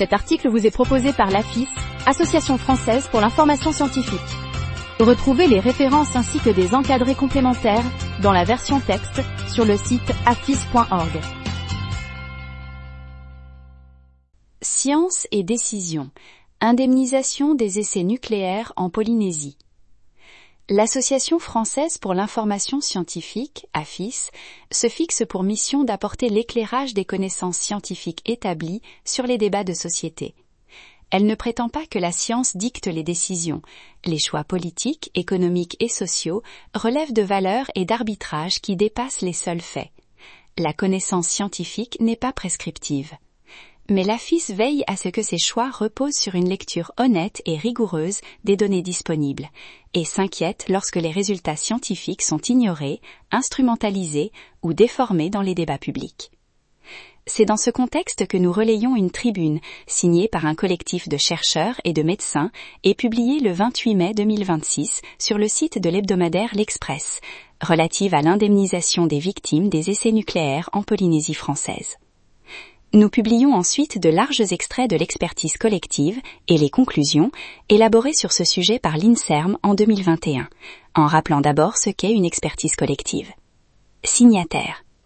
Cet article vous est proposé par l'AFIS, Association française pour l'information scientifique. Retrouvez les références ainsi que des encadrés complémentaires dans la version texte sur le site afis.org. Science et décision. Indemnisation des essais nucléaires en Polynésie. L'Association française pour l'information scientifique, AFIS, se fixe pour mission d'apporter l'éclairage des connaissances scientifiques établies sur les débats de société. Elle ne prétend pas que la science dicte les décisions. Les choix politiques, économiques et sociaux relèvent de valeurs et d'arbitrages qui dépassent les seuls faits. La connaissance scientifique n'est pas prescriptive. Mais l'AFIS veille à ce que ces choix reposent sur une lecture honnête et rigoureuse des données disponibles, et s'inquiète lorsque les résultats scientifiques sont ignorés, instrumentalisés ou déformés dans les débats publics. C'est dans ce contexte que nous relayons une tribune signée par un collectif de chercheurs et de médecins et publiée le 28 mai 2026 sur le site de l'hebdomadaire L'Express, relative à l'indemnisation des victimes des essais nucléaires en Polynésie française. Nous publions ensuite de larges extraits de l'expertise collective et les conclusions élaborées sur ce sujet par l'INSERM en 2021, en rappelant d'abord ce qu'est une expertise collective. Signataires.